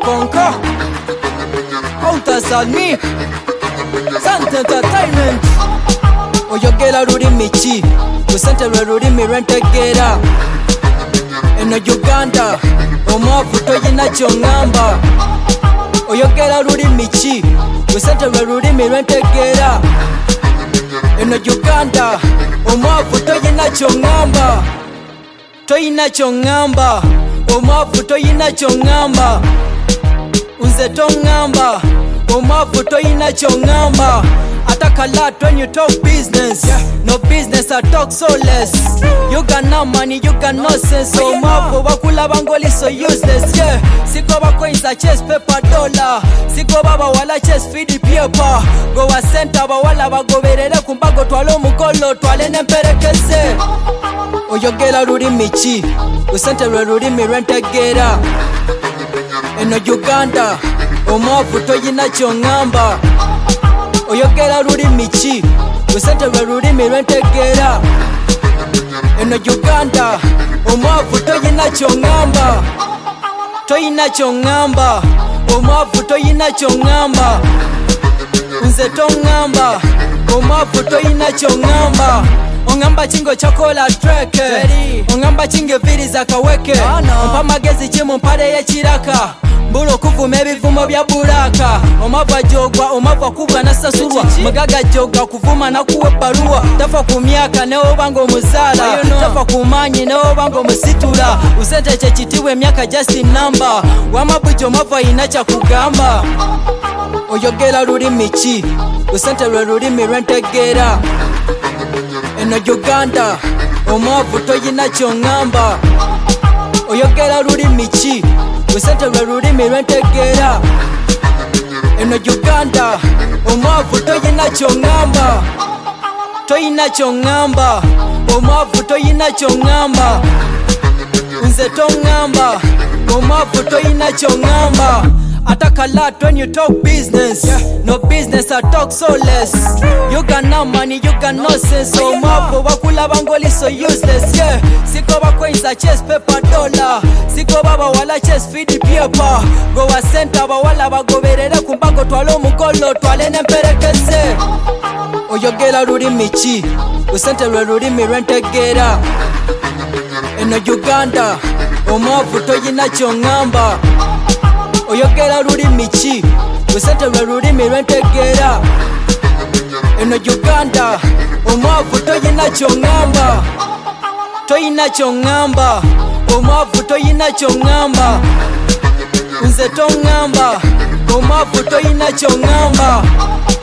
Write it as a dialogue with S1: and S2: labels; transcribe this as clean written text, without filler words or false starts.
S1: Konko Outa Salmi Sant Entertainment oyogera lulimi ki kusente lwe lulimi lwentegera eno Uganda omwavu toyina kyongamba oyogera lulimi ki kusente lwe lulimi lwentegera eno Uganda omwavu toyina kyongamba toyina kyongamba omwavu toyina kyongamba nze tongamba omwavu toyina kyongamba attack a lot when you talk business. No business, I talk so less. You got no money, you got no sense. So mwavu bakula bangoli so useless. Yeah, siko ba coins I chase paper dollar. Siko baba wala chase feed paper. Go a center ba wala bagoberere kumbago twalo mukolo twale nemperekeze. Oyogera lulimi ki kusente lwe lulimi lwentegera eno Uganda omwavu toyina kyongamba oyogera lulimi ki kusente lwe lulimi lwentegera eno Uganda omwavu toyina kyongamba toyina kyongamba omwavu toyina kyongamba nze tongamba omwavu toyina kyongamba ongamba chingo chakola treke ongamba chinge viri za kaweke ompa magezi chimu mpale ya chiraka mbulo kuvuma ebivumo bya bulaka omava jogwa omava kubwa na sasurwa magaga jogwa kuvuma na kuwe barua tafa kumyaka neo bango muzala tafa kumanyi neo bango musitula usente chechitiwe myaka just number wamabujo mava inacha kugamba oyogera lulimi ki usente lwe lulimi lwentegera eno Uganda omwavu toyina kyongamba oyogera lulimi ki kusente lwe lulimi lwentegera eno Uganda omwavu toyina kyongamba toyina kyongamba omwavu toyina kyongamba nze tongamba omwavu toyina kyongamba attack a lot when you talk business. No business, I talk so less. You got no money, you got no sense. So mwavu bakula bangoli so useless. Yeah, siko ba coins I chase paper dollar. Siko baba wala chase feed paper. Go a center ba wala bagoberere kumbago twalo mukolo twale nemperekeze. Oyogera lulimi ki kusente lwe lulimi lwentegera eno Uganda omwavu toyina kyongamba oyogera lulimi ki kusente lwe lulimi lwentegera eno Uganda omwavu toyina kyongamba toyina kyongamba omwavu toyina kyongamba nze tongamba omwavu toyina kyongamba